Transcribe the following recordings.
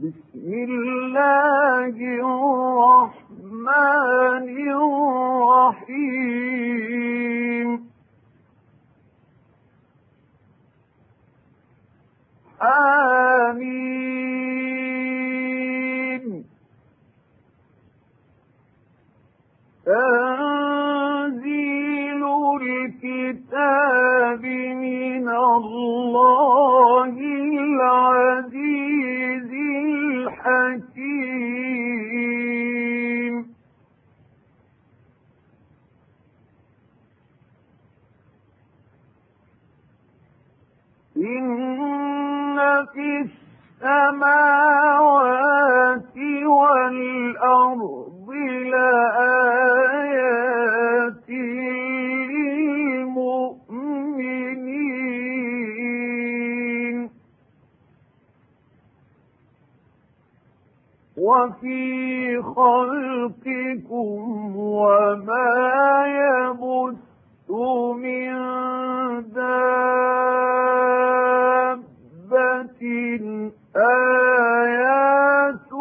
بسم الله الرحمن الرحيم آمين. تنزيل الكتاب من الله العزيز الحكيم. إن في السماوات والأرض لآيات للمؤمنين. وفي خلقكم وما يبث من دابة آيات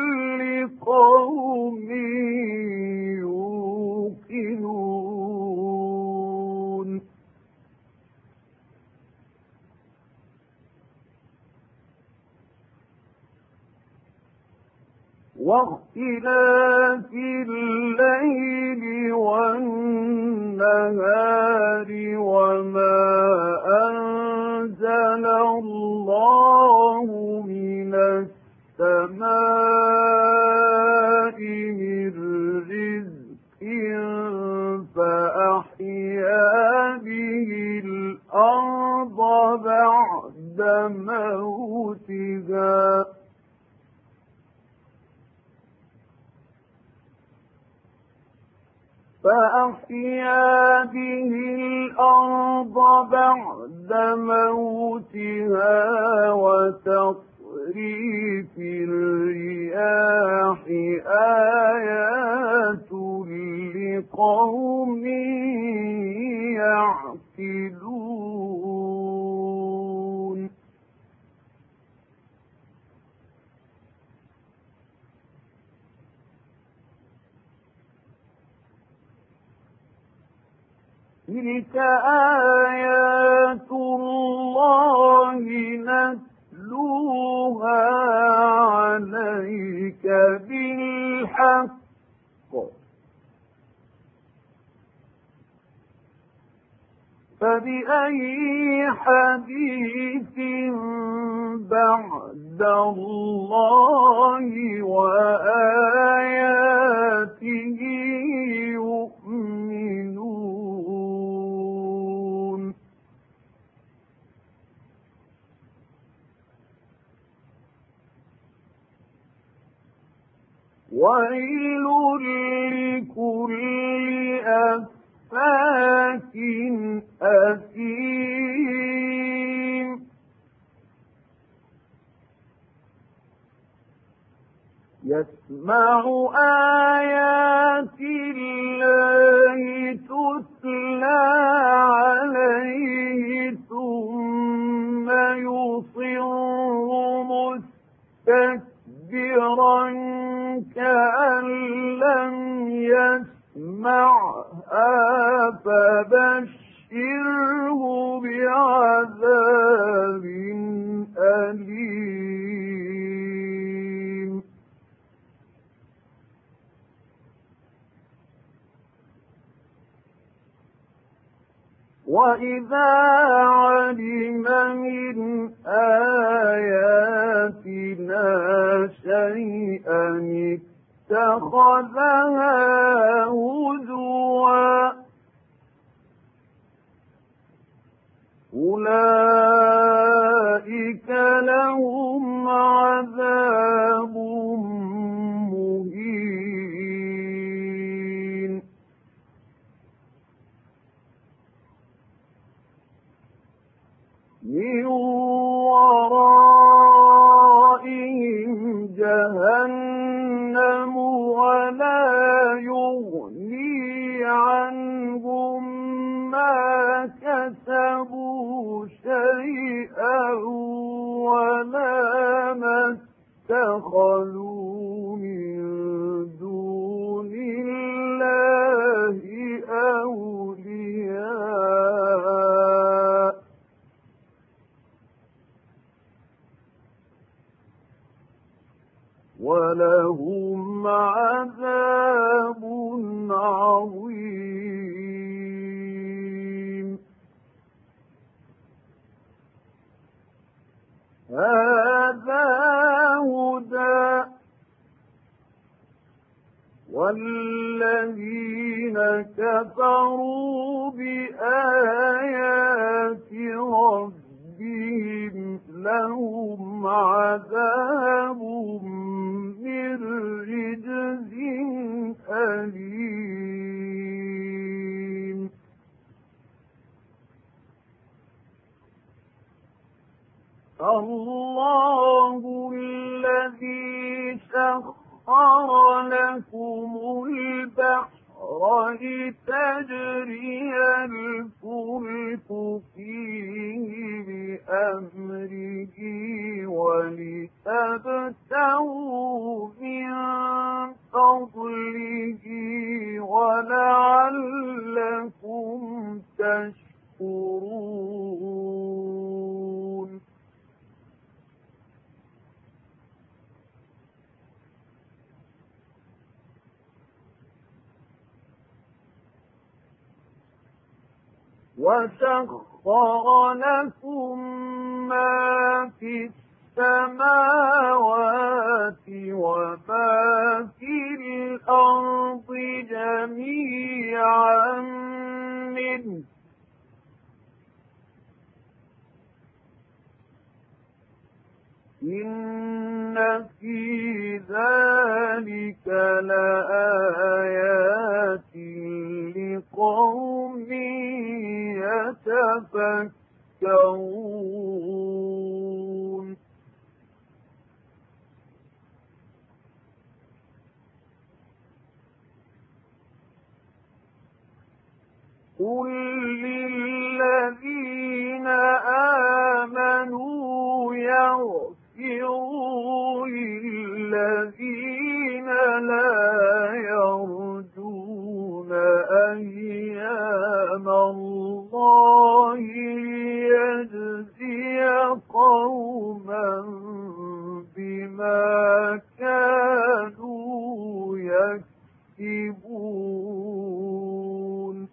لقوم يوقنون. واختلاف الليل والنهار وما أنزل الله من السماء من رزق فأحيا به الأرض بعد موتها وتصريف الرياح آيات لقوم يعقلون. تلك آيات الله نتلوها عليك بالحق، فبأي حديث بعد الله وآياته يؤمنون. ويل لكل أفاك أثيم. يسمع آيات الله تتلى عليه ثم يصر مستكبرا كأن لم يسمعها فبشره بعذاب أليم. وإذا علم من آياتنا شيئا اتخذها هزوا. أولئك لهم عذاب مهين. من ورائهم جهنم ولا يغني عنهم ما كسبوا شيئا ولا مسوا اتخذوا من دون الله أولياء ولهم عذاب عظيم. هذا هدى والذين كفروا بآيات ربهم لهم عذاب من رجز أليم. الله الذي سخر لكم البحر لتجري الفلك فيه بأمره ولتبتغوا من فضله ولعلكم تشكرون. وسخر لكم ما في السماوات وما في الأرض جميعا منه إن في ذلك لآيات لقوم يتفكرون. قل للذين آمنوا يغفروا للذين لا يرجون أيام الله ليجزي قوما بما كانوا يكسبون.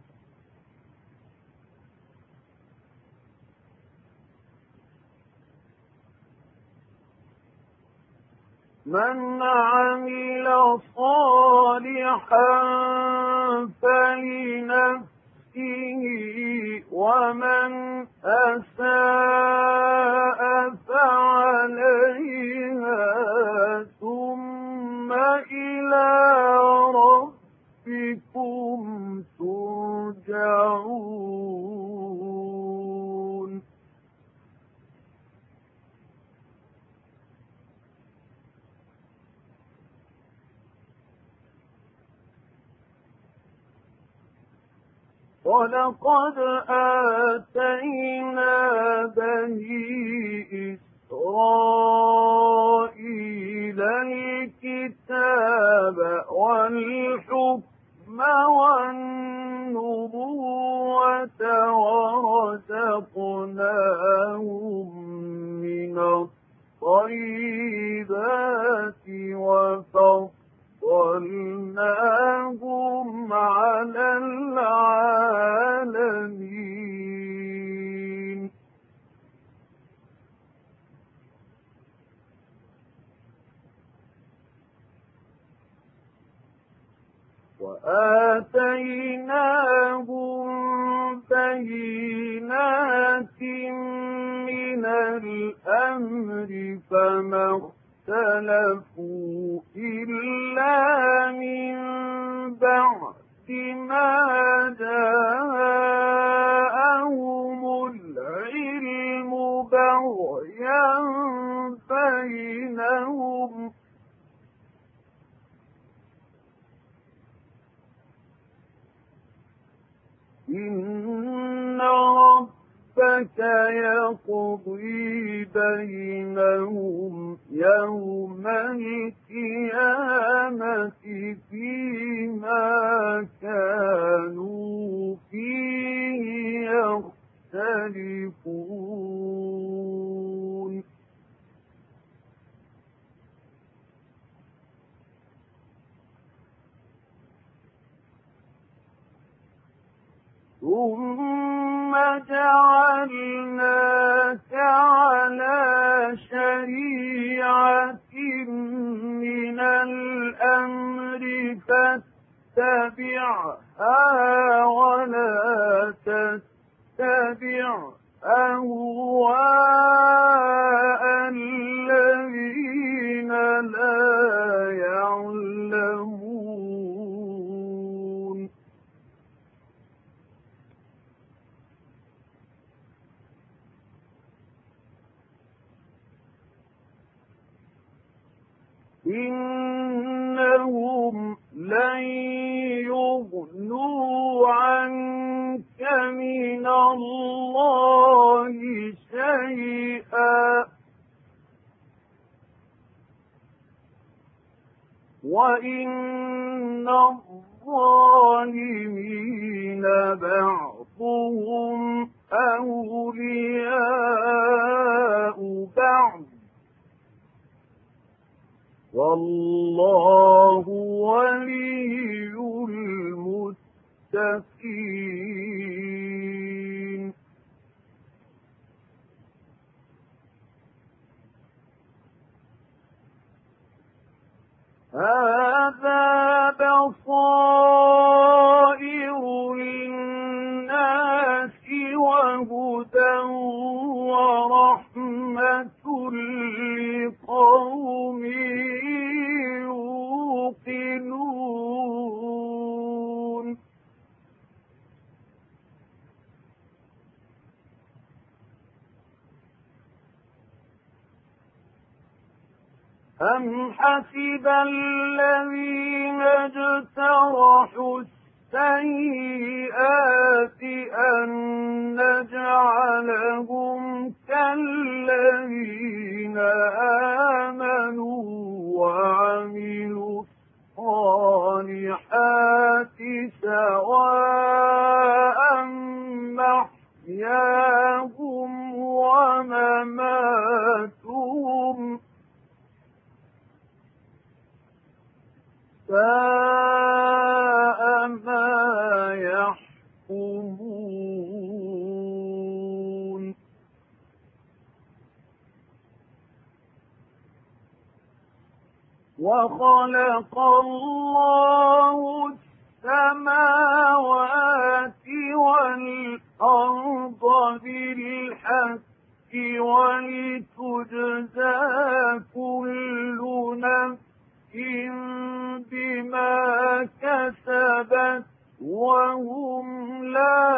من عمل صالحا فلنفسه ومن أساء فعليها ثم إلى ربكم ترجعون. ولقد آتينا بني إسرائيل الكتاب والحكم والنبوة ورزقناهم من الطيبات وفضلناهم على العالمين. وآتيناهم بينات من الأمر فما اختلفوا إلا من بعد ما جاءهم العلم بغيا بينهم إن ربك ربك يقضي بينهم يوم القيامة فيما كانوا فيه يختلفون ثم جعلناك على شريعة من الأمر فاتبعها ولا تتبع أهواء الذين لا يعلمون إنهم لن يغنوا عنك من الله شيئا وإن الظالمين بعضهم أولياء بعض والله ولي المتقين هذا بصائر للناس وهدى ورحمة لقوم يوقنون أم حسب الذين اجترحوا السيئات أن نجعلهم كالذين آمنوا وعملوا الصالحات سواء محياهم ومماتهم ساء ما يحكمون وخلق الله السماوات والأرض بالحق ولتجزى كل نفس بما كسبت وهم لا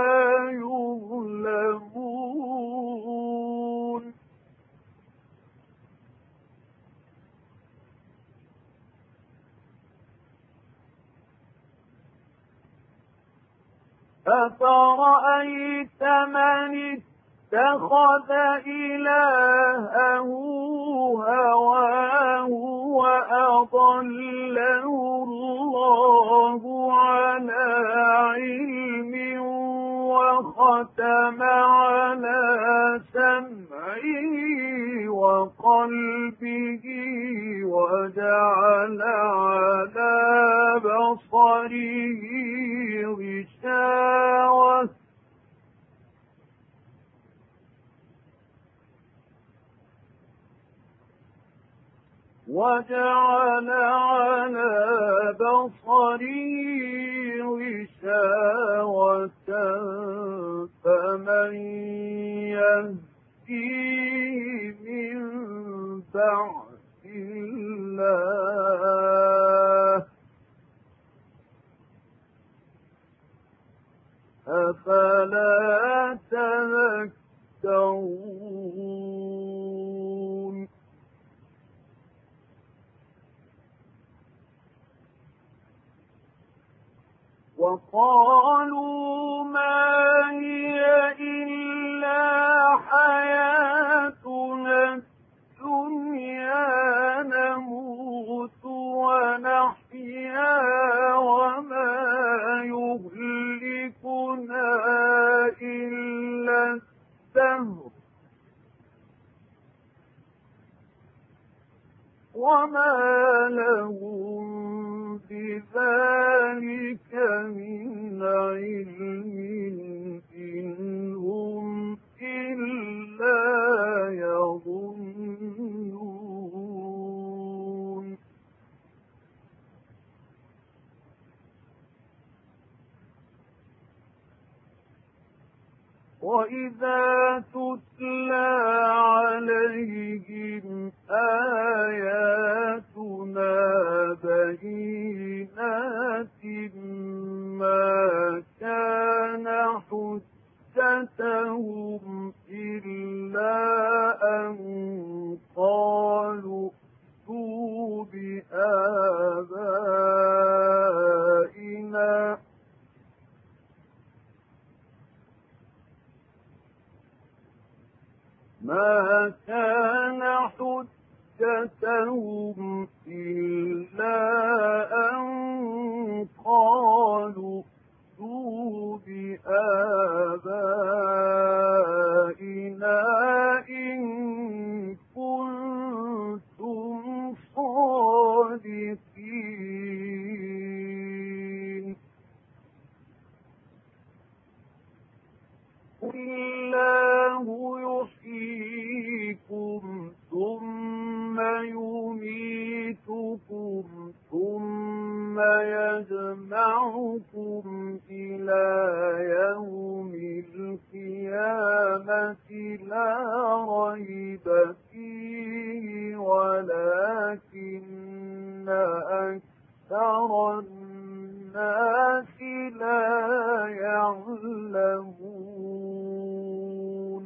يظلمون أفرأيت من اتخذ إلهه هواه وأضله الله على علم وختم على سمعه وقلبه وجعل على بصره غشاوة وجعل على بصره غشاوة فمن يهديه من بعد الله أفلا تذكرون وقالوا ما هي إلا وما لهم بذلك من علم إن هم إلا يظنون. وإذا تتلى عليهم آياتنا بينات ما كان حجتهم إلا أن قالوا ائتوا بآبائنا ما كان حجتهم إلا أن قالوا ائتوا بآبائنا إن كنتم صادقين. قل الله يحييكم ثم يميتكم ثم يجمعكم إلى يوم القيامة لا ريب فيه ولكن أكثر الناس لا يعلمون.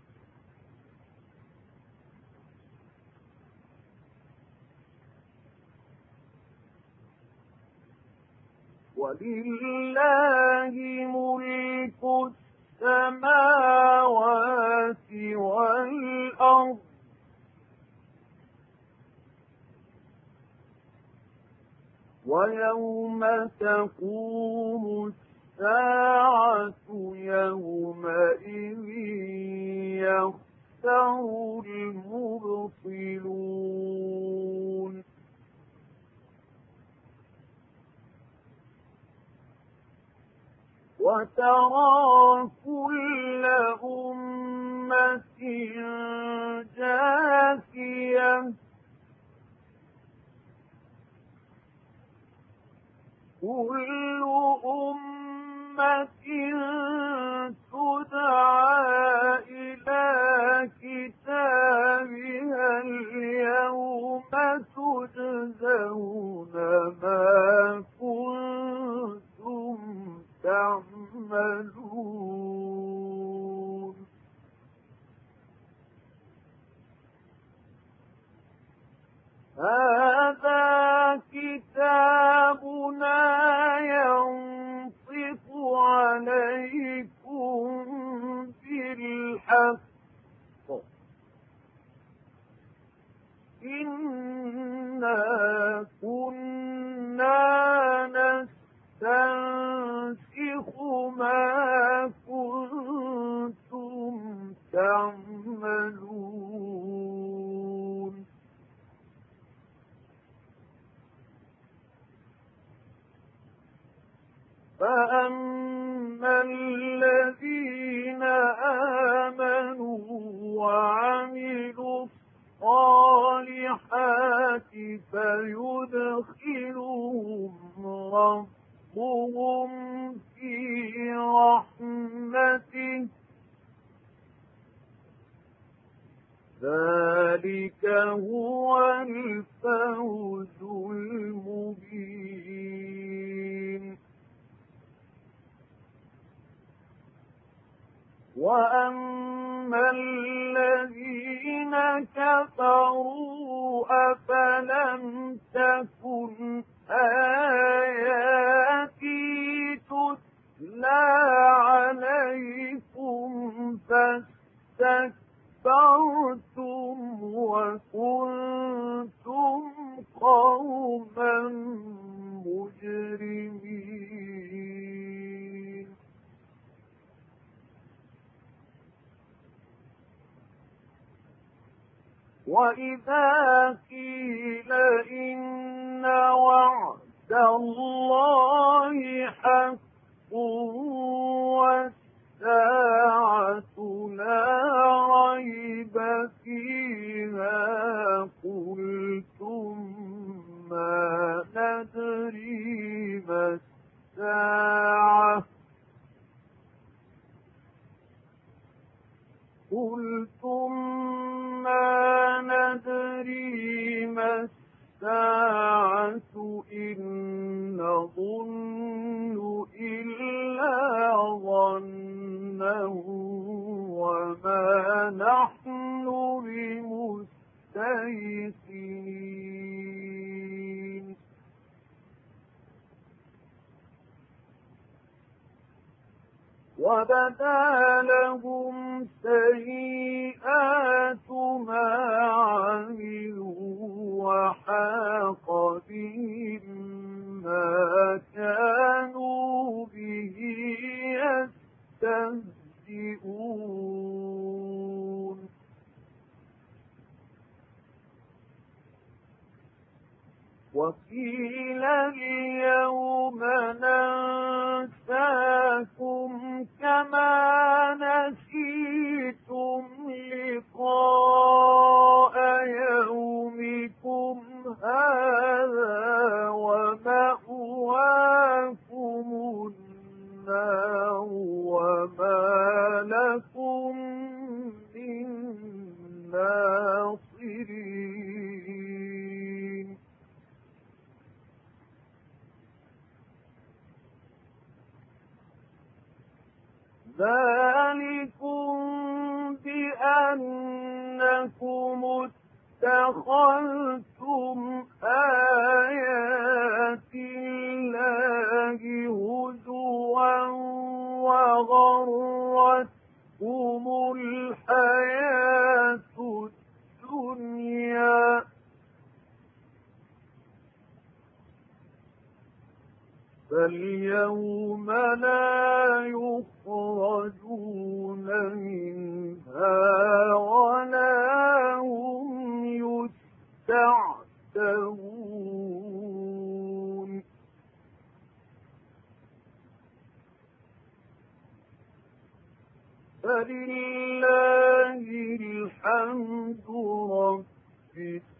ولله ملك السماوات والأرض ويوم تقوم الساعة يومئذ يخسر المبطلون. وترى كل أمة جاثية كل أمة تدعى إلى كتابها اليوم تجزون ما كنتم تعملون. هذا كتابنا ينطق عليكم بالحق إنا كنا نستنسخ ما كنتم تعملون. فأما الذين آمنوا وعملوا الصالحات فيدخلهم ربهم في رحمته ذلك هو الفوز المبين. وأما الذين كفروا أفلم تكن آياتي تتلى عليكم فاستكبرتم وكنتم قوما مجرمين. وإذا قيل الساعة إن نظن إلا ظنا وما نحن بمستيقنين وبدا لهم سيئات ما عملوا وحاق بهم ما كانوا به يستهزئون وقيل اليوم ننساكم كما نسيتم لقاء يومكم هذا ومأواكم النار وما لكم من ناصرين ذلكم بأنكم اتخذتم آيات الله هزوا وغرتكم الحياة الدنيا فاليوم لا يخرجون منها ولا هم يستعتبون فلله الحمد رب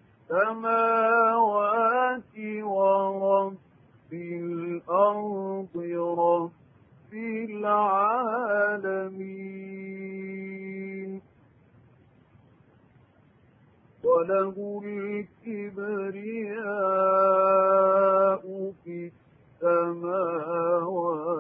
السماوات ورب الأرض رب العالمين وله الكبرياء في السماوات